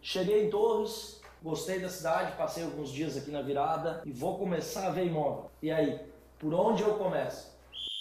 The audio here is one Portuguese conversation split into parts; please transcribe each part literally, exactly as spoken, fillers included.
Cheguei em Torres, gostei da cidade, passei alguns dias aqui na virada e vou começar a ver imóvel. E aí, por onde eu começo?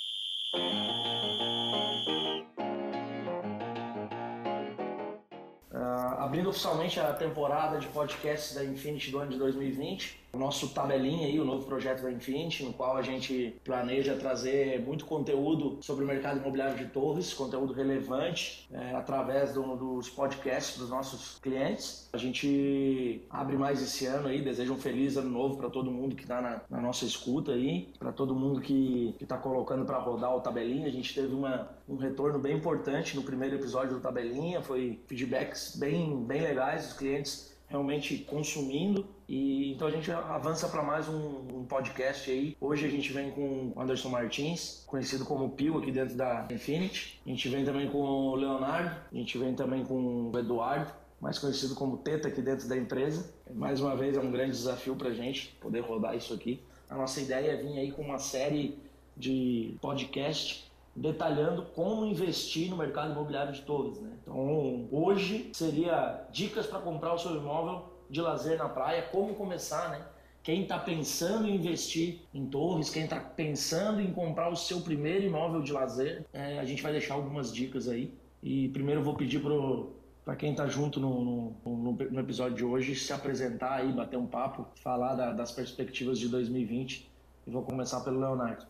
Uh, abrindo oficialmente a temporada de podcasts da Infinity do ano de dois mil e vinte, o nosso Tabelinha aí, o novo projeto da Infinity, no qual a gente planeja trazer muito conteúdo sobre o mercado imobiliário de Torres, conteúdo relevante, é, através do, dos podcasts dos nossos clientes. A gente abre mais esse ano aí, deseja um feliz ano novo para todo mundo que está na, na nossa escuta aí, para todo mundo que está colocando para rodar o Tabelinha. A gente teve uma, um retorno bem importante no primeiro episódio do Tabelinha, foi feedbacks bem, bem legais, os clientes realmente consumindo, e então a gente avança para mais um, um podcast aí. Hoje a gente vem com o Anderson Martins, conhecido como Pio aqui dentro da Infinity. A gente vem também com o Leonardo, a gente vem também com o Eduardo, mais conhecido como Teta aqui dentro da empresa. Mais uma vez é um grande desafio para a gente poder rodar isso aqui. A nossa ideia é vir aí com uma série de podcast detalhando como investir no mercado imobiliário de Torres, né? Então, hoje seria dicas para comprar o seu imóvel de lazer na praia, como começar, né? Quem está pensando em investir em Torres, quem está pensando em comprar o seu primeiro imóvel de lazer, é, a gente vai deixar algumas dicas aí. E primeiro eu vou pedir para quem está junto no, no, no episódio de hoje se apresentar aí, bater um papo, falar da, das perspectivas de dois mil e vinte. E vou começar pelo Leonardo.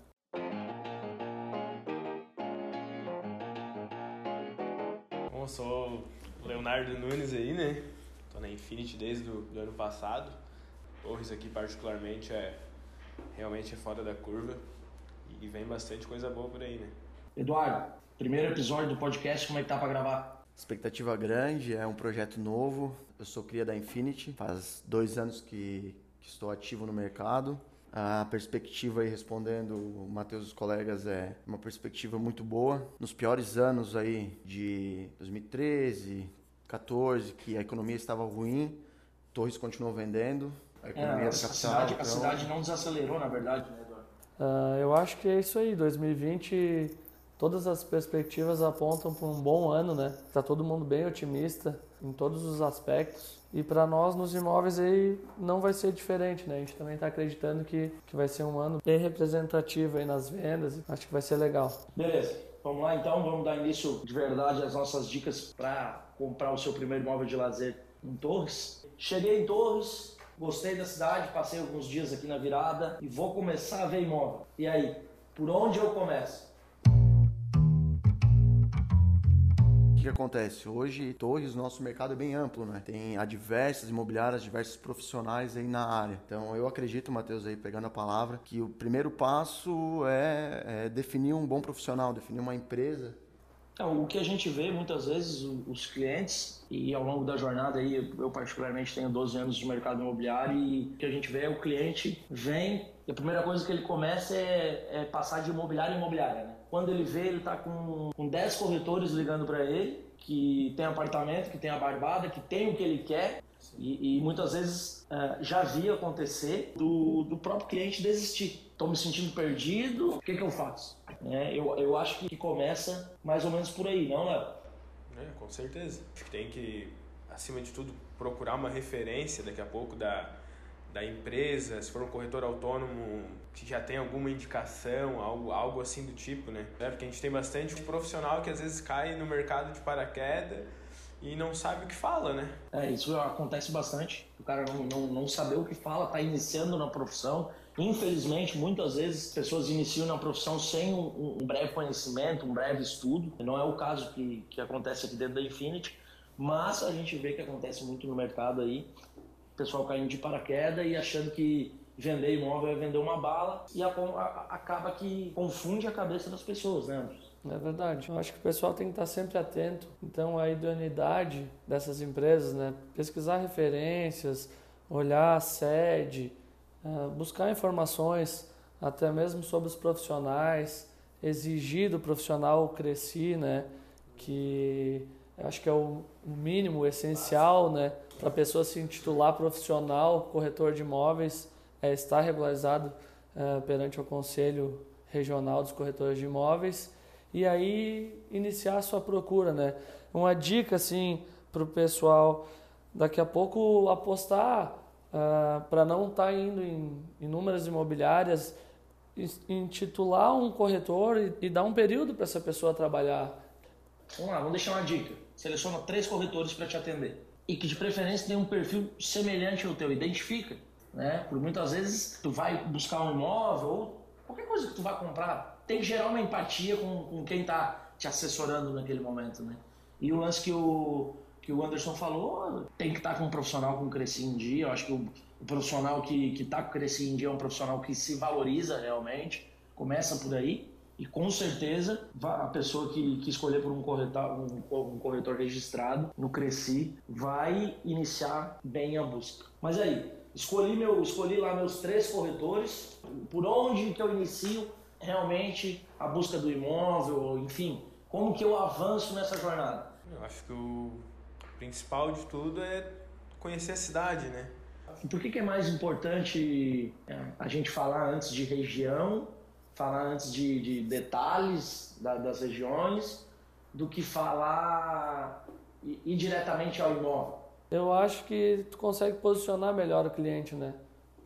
Eu sou o Leonardo Nunes aí, né? Tô na Infinity desde o do ano passado. Torres aqui particularmente é realmente é fora da curva e vem bastante coisa boa por aí, né? Eduardo, primeiro episódio do podcast, como é que tá pra gravar? Expectativa grande, é um projeto novo. Eu sou cria da Infinity, faz dois anos que, que estou ativo no mercado. A perspectiva aí, respondendo o Matheus e os colegas, é uma perspectiva muito boa. Nos piores anos aí de dois mil e treze, quatorze, que a economia estava ruim, Torres continuou vendendo. A economia é, da a capital... Cidade, então... A cidade não desacelerou, na verdade, né, Eduardo? Uh, eu acho que é isso aí. dois mil e vinte, todas as perspectivas apontam para um bom ano, né? Tá todo mundo bem otimista em todos os aspectos. E para nós, nos imóveis, aí não vai ser diferente, né? A gente também está acreditando que, que vai ser um ano bem representativo aí nas vendas. Acho que vai ser legal. Beleza. Vamos lá, então. Vamos dar início de verdade às nossas dicas para comprar o seu primeiro imóvel de lazer em Torres. Cheguei em Torres, gostei da cidade, passei alguns dias aqui na virada e vou começar a ver imóvel. E aí, por onde eu começo? O que acontece? Hoje, Torres, nosso mercado é bem amplo, né? Tem há diversas imobiliárias, diversos profissionais aí na área. Então, eu acredito, Matheus, aí pegando a palavra, que o primeiro passo é, é definir um bom profissional, definir uma empresa. Então, o que a gente vê muitas vezes, os clientes, e ao longo da jornada, aí, eu particularmente tenho doze anos de mercado imobiliário, e o que a gente vê é o cliente vem, e a primeira coisa que ele começa é, é passar de imobiliária em imobiliária, né? Quando ele vê, ele está com, com dez corretores ligando para ele, que tem apartamento, que tem a barbada, que tem o que ele quer, e, e muitas vezes uh, já vi acontecer do, do próprio cliente desistir. Estou me sentindo perdido, o que, que eu faço? É, eu, eu acho que começa mais ou menos por aí, não, Léo? É, com certeza. Acho que tem que, acima de tudo, procurar uma referência daqui a pouco da, da empresa, se for um corretor autônomo que já tem alguma indicação, algo, algo assim do tipo, né? Porque a gente tem bastante profissional que às vezes cai no mercado de paraquedas e não sabe o que fala, né? É, isso acontece bastante. O cara não, não, não saber o que fala, tá iniciando na profissão. Infelizmente, muitas vezes, pessoas iniciam na profissão sem um, um breve conhecimento, um breve estudo. Não é o caso que, que acontece aqui dentro da Infinity, mas a gente vê que acontece muito no mercado aí. O pessoal caindo de paraquedas e achando que vender imóvel é vender uma bala, e a, a, acaba que confunde a cabeça das pessoas, né, Anderson? É verdade. Eu acho que o pessoal tem que estar sempre atento. Então, a idoneidade dessas empresas, né? Pesquisar referências, olhar a sede, buscar informações até mesmo sobre os profissionais, exigir do profissional crescer, né? Que eu acho que é o mínimo, o essencial, né? Para a pessoa se intitular profissional, corretor de imóveis, é estar regularizado é, perante o Conselho Regional dos Corretores de Imóveis. E aí iniciar a sua procura, né? Uma dica assim para o pessoal, daqui a pouco apostar uh, para não estar tá indo em inúmeras imobiliárias, intitular um corretor e, e dar um período para essa pessoa trabalhar. Vamos lá, vamos deixar uma dica. Seleciona três corretores para te atender. E que de preferência tem um perfil semelhante ao teu, identifica. Né? Por muitas vezes tu vai buscar um imóvel ou qualquer coisa que tu vai comprar, tem que gerar uma empatia com, com quem está te assessorando naquele momento. Né? E o lance que o, que o Anderson falou, tem que estar com um profissional com Cresci em Dia. Eu acho que o, o profissional que está com Cresci em Dia é um profissional que se valoriza realmente, começa por aí. E com certeza a pessoa que, que escolher por um corretor, um, um corretor registrado no Cresci vai iniciar bem a busca. Mas aí, escolhi, meu, escolhi lá meus três corretores, por onde que eu inicio realmente a busca do imóvel, enfim, como que eu avanço nessa jornada? Eu acho que o principal de tudo é conhecer a cidade, né? Por que que é mais importante a gente falar antes de região, falar antes de, de detalhes da, das regiões, do que falar indiretamente ao imóvel? Eu acho que tu consegue posicionar melhor o cliente, né?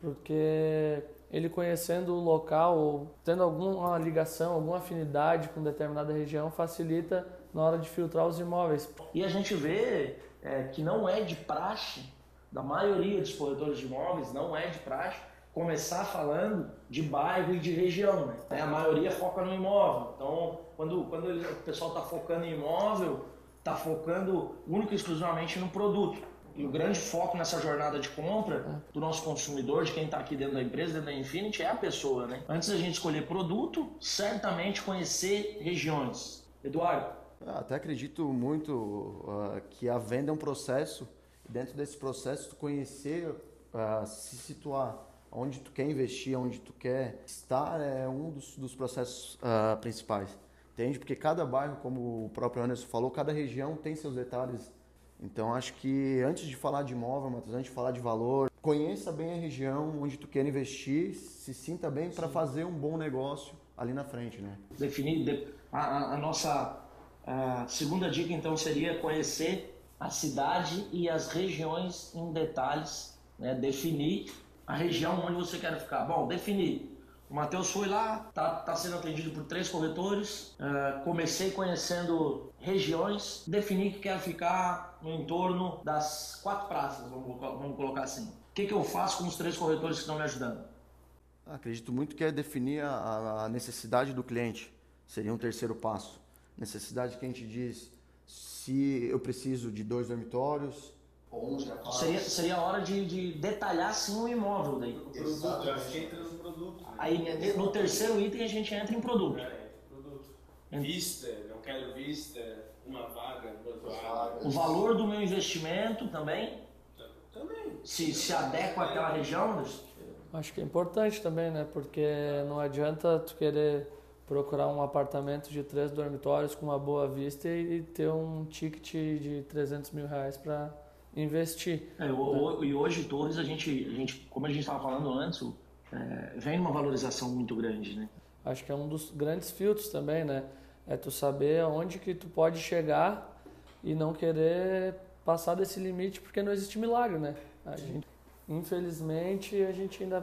Porque ele conhecendo o local, ou tendo alguma ligação, alguma afinidade com determinada região, facilita na hora de filtrar os imóveis. E a gente vê é, que não é de praxe, da maioria dos corretores de imóveis, não é de praxe, começar falando de bairro e de região, né? A maioria foca no imóvel. Então, quando, quando ele, o pessoal está focando em imóvel, está focando única e exclusivamente no produto. E o grande foco nessa jornada de compra do nosso consumidor, de quem está aqui dentro da empresa, dentro da Infinity, é a pessoa, né? Antes da gente escolher produto, certamente conhecer regiões. Eduardo? Até acredito muito uh, que a venda é um processo, e dentro desse processo tu conhecer, uh, se situar, onde tu quer investir, onde tu quer estar, é um dos, dos processos uh, principais. Entende? Porque cada bairro, como o próprio Anderson falou, cada região tem seus detalhes. Então acho que antes de falar de imóvel, Matheus, antes de falar de valor, conheça bem a região onde tu quer investir, se sinta bem para fazer um bom negócio ali na frente, né? Definir a, a nossa a segunda dica então seria conhecer a cidade e as regiões em detalhes, né? Definir a região onde você quer ficar. Bom, definir. O Matheus foi lá, tá, tá sendo atendido por três corretores, uh, comecei conhecendo regiões, defini que quero ficar no entorno das quatro praças, vamos, vamos colocar assim. O que, que eu faço com os três corretores que estão me ajudando? Acredito muito que é definir a, a necessidade do cliente, seria um terceiro passo. Necessidade que a gente diz, se eu preciso de dois dormitórios, Seria, seria a hora de, de detalhar sim o imóvel daí. Exato, eu acho que entra no produto. Né? Aí no terceiro item a gente entra em produto. É, produto. Vista, não quero vista, uma vaga, duas vagas. O valor do meu investimento também. Também. Se, se adequa àquela região. Acho que é importante também, né? Porque não adianta tu querer procurar um apartamento de três dormitórios com uma boa vista e ter um ticket de trezentos mil reais para investir. É, o, e hoje, Torres, a gente, a gente, como a gente estava falando antes, é, vem uma valorização muito grande, né? Acho que é um dos grandes filtros também, né? É tu saber aonde que tu pode chegar e não querer passar desse limite, porque não existe milagre, né? A gente, infelizmente, a gente ainda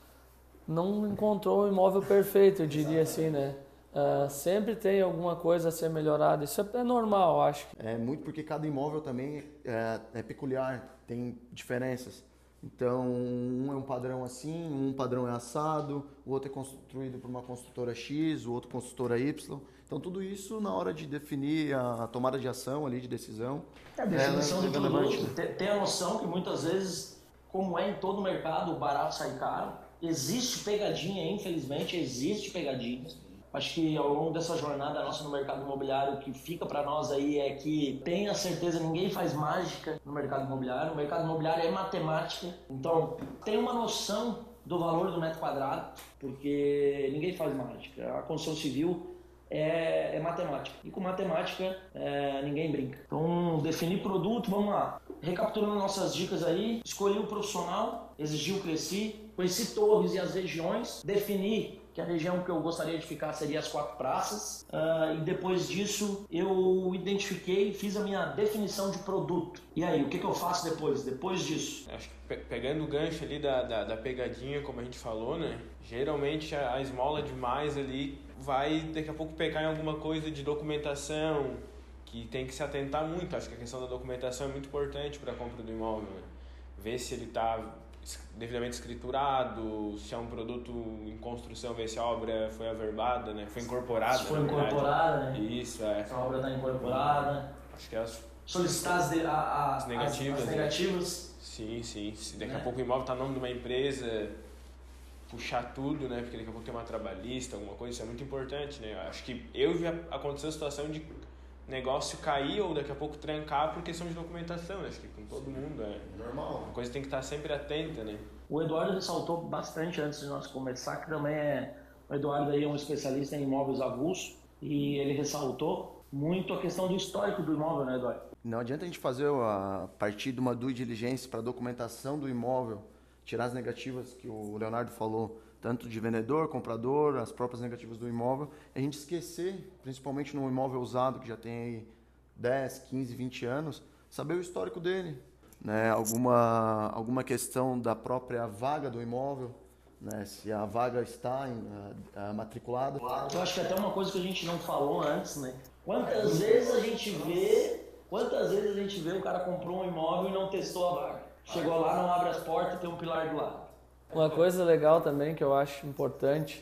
não encontrou o imóvel perfeito, eu diria assim, né? Uh, sempre tem alguma coisa a ser melhorada, isso é, é normal, acho. É muito porque cada imóvel também é, é peculiar, tem diferenças. Então, um é um padrão assim, um padrão é assado, o outro é construído por uma construtora X, o outro construtora Y. Então, tudo isso na hora de definir a tomada de ação ali, de decisão. É a definição é, do produto. Ter, ter a noção que muitas vezes, como é em todo mercado, o barato sai caro. Existe pegadinha, infelizmente, existe pegadinha. Acho que ao longo dessa jornada nossa no mercado imobiliário, o que fica para nós aí é que tenha certeza, ninguém faz mágica no mercado imobiliário. O mercado imobiliário é matemática. Então, tenha uma noção do valor do metro quadrado, porque ninguém faz mágica. A construção civil é, é matemática. E com matemática, é, ninguém brinca. Então, definir produto, vamos lá. Recapitulando nossas dicas aí, escolhi o profissional, exigir o Cresci, conheci Torres e as regiões, defini que a região que eu gostaria de ficar seria as quatro praças, uh, e depois disso eu identifiquei, fiz a minha definição de produto. E aí, o que, que eu faço depois, depois disso? Acho que pe- pegando o gancho ali da, da, da pegadinha, como a gente falou, né? Geralmente a, a esmola demais ali vai daqui a pouco pecar em alguma coisa de documentação, que tem que se atentar muito. Acho que a questão da documentação é muito importante para a compra do imóvel, né? Ver se ele está devidamente escriturado, se é um produto em construção, ver se a obra foi averbada, né? Foi incorporada. Se foi incorporada, né? Isso, é. Se a obra está incorporada. Acho que é as... Solicitar as, de, a, a, as negativas. As, as negativas. Né? Sim, sim. Se daqui né? a pouco o imóvel está no nome de uma empresa, puxar tudo, né? Porque daqui a pouco tem uma trabalhista, alguma coisa, isso é muito importante, né? Acho que eu já aconteceu a situação de negócio cair ou daqui a pouco trancar por questão de documentação, né? Acho que com todo mundo é normal. Uma coisa tem que estar sempre atenta, né? O Eduardo ressaltou bastante antes de nós começar, que também é... O Eduardo aí é um especialista em imóveis avulsos e ele ressaltou muito a questão do histórico do imóvel, né, Eduardo? Não adianta a gente fazer a partir de uma due diligence para documentação do imóvel, tirar as negativas que o Leonardo falou, tanto de vendedor, comprador, as próprias negativas do imóvel, e a gente esquecer, principalmente no imóvel usado, que já tem aí dez, quinze, vinte anos, saber o histórico dele, né? Alguma, alguma questão da própria vaga do imóvel, né? Se a vaga está em, a, a matriculada. Eu acho que até uma coisa que a gente não falou antes, né? Quantas vezes a gente vê, quantas vezes a gente vê o cara comprou um imóvel e não testou a vaga? Chegou lá, não abre as portas e tem um pilar do lado. Uma coisa legal também que eu acho importante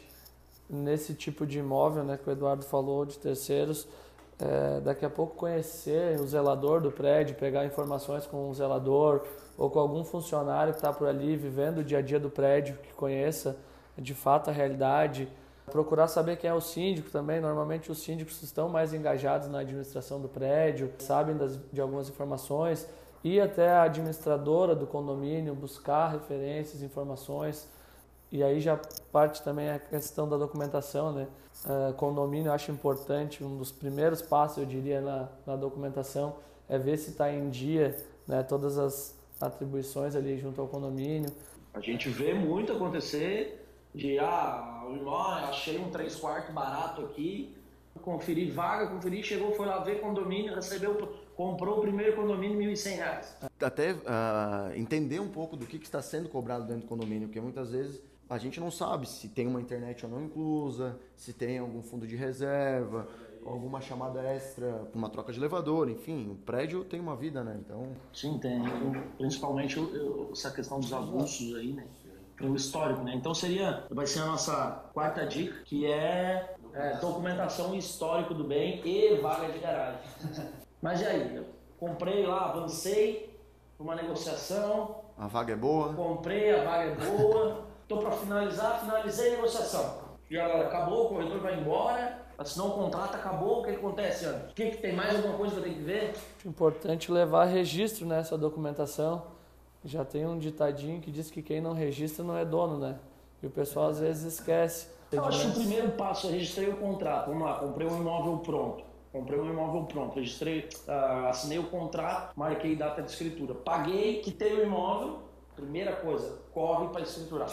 nesse tipo de imóvel, né, que o Eduardo falou, de terceiros, é, daqui a pouco conhecer o zelador do prédio, pegar informações com o zelador ou com algum funcionário que está por ali vivendo o dia a dia do prédio, que conheça de fato a realidade. Procurar saber quem é o síndico também. Normalmente os síndicos estão mais engajados na administração do prédio, sabem das, de algumas informações. Ir até a administradora do condomínio, buscar referências, informações. E aí já parte também a questão da documentação, né? Uh, condomínio eu acho importante, um dos primeiros passos, eu diria, na, na documentação é ver se está em dia, né, todas as atribuições ali junto ao condomínio. A gente vê muito acontecer de, ah, o imóvel, achei um três quartos barato aqui, conferi vaga, conferi, chegou, foi lá ver condomínio, recebeu, comprou o primeiro condomínio mil e cem reais. Até uh, entender um pouco do que, que está sendo cobrado dentro do condomínio, porque muitas vezes a gente não sabe se tem uma internet ou não inclusa, se tem algum fundo de reserva, alguma chamada extra para uma troca de elevador, enfim, o prédio tem uma vida, né? Então... Sim, tem. Principalmente essa questão dos avulsos aí, né? O histórico, né? Então seria, vai ser a nossa quarta dica, que é, é documentação histórico do bem e vaga de garagem. Mas e aí? Eu comprei lá, avancei uma negociação. A vaga é boa. Comprei, a vaga é boa. Estou para finalizar, finalizei a negociação. E agora acabou, o corretor vai embora, assinou o contrato, acabou, o que acontece, Ana? O que, que tem mais alguma coisa que eu tenho que ver? Importante levar registro nessa documentação. Já tem um ditadinho que diz que quem não registra não é dono, né? E o pessoal às vezes esquece. Eu acho que o primeiro passo é registrei o contrato. Vamos lá, comprei um imóvel pronto. Comprei um imóvel pronto, registrei, uh, assinei o contrato, marquei data de escritura. Paguei, quitei o imóvel, primeira coisa, corre para escriturar.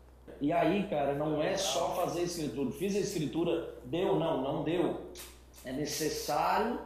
E aí, cara, não é só fazer a escritura. Fiz a escritura, deu, não, não deu. É necessário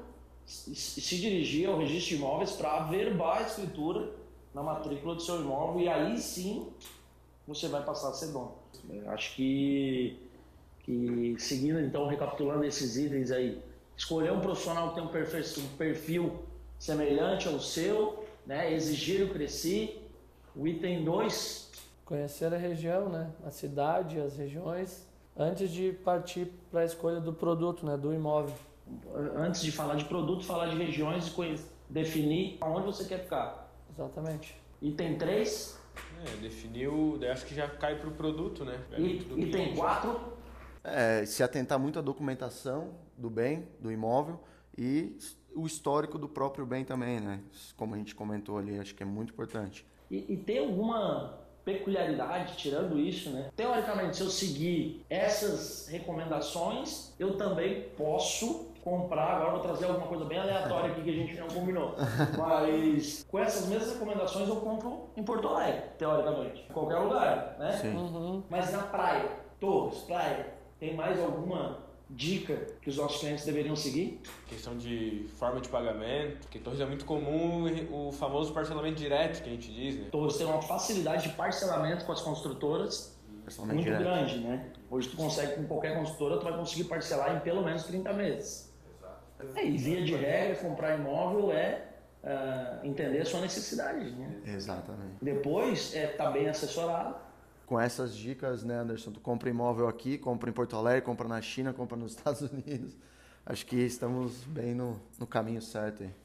se dirigir ao registro de imóveis para averbar a escritura na matrícula do seu imóvel e aí sim você vai passar a ser dono. Eu acho que, que seguindo, então, recapitulando esses itens aí, escolher um profissional que tem um perfil, um perfil semelhante ao seu, né? Exigir o Cresci. O item dois... Conhecer a região, né? A cidade, as regiões, antes de partir para a escolha do produto, né? Do imóvel. Antes de falar de produto, falar de regiões e conhecer, definir aonde você quer ficar. Exatamente. Item três. É, definiu, acho que já cai para o produto, né? E, item quatro. É, se atentar muito à documentação do bem, do imóvel e o histórico do próprio bem também, né? Como a gente comentou ali, acho que é muito importante. E, e tem alguma peculiaridade, tirando isso, né? Teoricamente, se eu seguir essas recomendações, eu também posso comprar, agora eu vou trazer alguma coisa bem aleatória aqui que a gente não combinou. Mas com essas mesmas recomendações eu compro em Porto Alegre, teoricamente. Em qualquer lugar, né? Sim. Uhum. Mas na praia, Torres, praia, tem mais alguma dica que os nossos clientes deveriam seguir? Questão de forma de pagamento, porque Torres é muito comum o famoso parcelamento direto que a gente diz, né? Torres tem uma facilidade de parcelamento com as construtoras muito direto. grande, né? Hoje tu consegue, com qualquer construtora, tu vai conseguir parcelar em pelo menos trinta meses. É, e via de regra, comprar imóvel é uh, entender a sua necessidade, né? Exatamente. Depois, é estar tá bem assessorado. Com essas dicas, né, Anderson, tu compra imóvel aqui, compra em Porto Alegre, compra na China, compra nos Estados Unidos. Acho que estamos bem no, no caminho certo aí.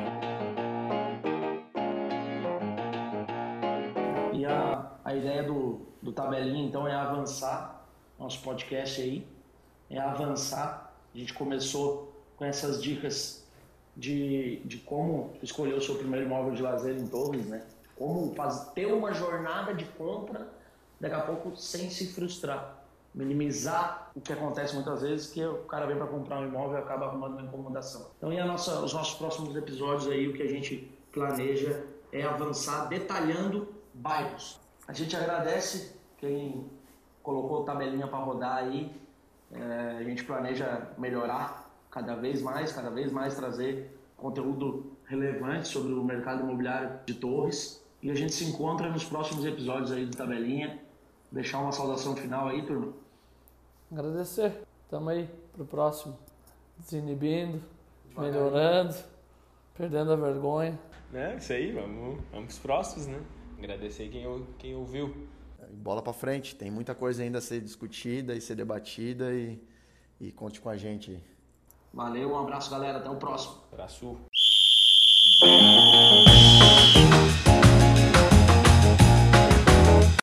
E a, a ideia do, do Tabelinha, então, é avançar, nosso podcast aí, é avançar. A gente começou com essas dicas de, de como escolher o seu primeiro imóvel de lazer em Torres, né? Como faz, ter uma jornada de compra, daqui a pouco, sem se frustrar. Minimizar o que acontece muitas vezes, que o cara vem para comprar um imóvel e acaba arrumando uma incomodação. Então, e a nossa, os nossos próximos episódios aí, o que a gente planeja é avançar detalhando bairros. A gente agradece quem colocou a tabelinha para rodar aí. É, a gente planeja melhorar cada vez mais, cada vez mais trazer conteúdo relevante sobre o mercado imobiliário de Torres. E a gente se encontra nos próximos episódios aí do Tabelinha. Deixar uma saudação final aí, turma. Agradecer. Tamo aí pro próximo. Desinibindo, melhorando, perdendo a vergonha. É, isso aí, vamos, vamos pros próximos, né? Agradecer quem, quem ouviu. Bola pra frente, tem muita coisa ainda a ser discutida e ser debatida e, e conte com a gente. Valeu, um abraço, galera. Até o próximo. Abraço.